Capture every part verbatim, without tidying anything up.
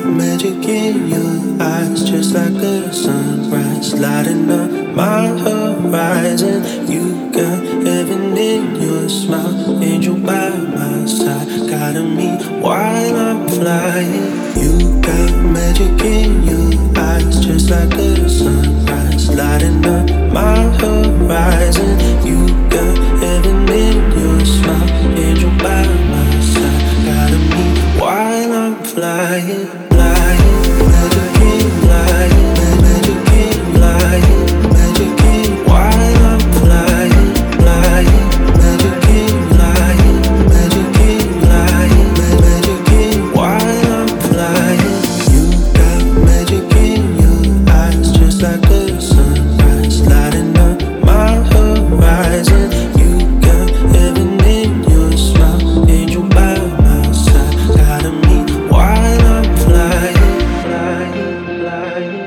magic in your eyes, just like a sunrise, lighting up my horizon. You got heaven in your smile, angel by my side, guiding me while I'm flying. You got magic in your eyes, just like a sunrise, lighting up my horizon. You got heaven in your smile, angel by my side, guiding me while I'm flying, flying, magic in flying, magic in flying, magic in while I'm flying, flying, magic in flying, magic in flying, magic in while I'm flying. You got magic in your eyes, just like a sunrise, lighting up my horizon. You got heaven in your smile, angel by my side, guiding me while I'm flying, flying, flying,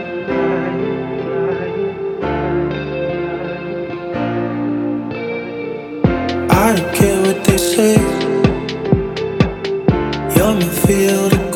flying. I don't care what they say, you're my field.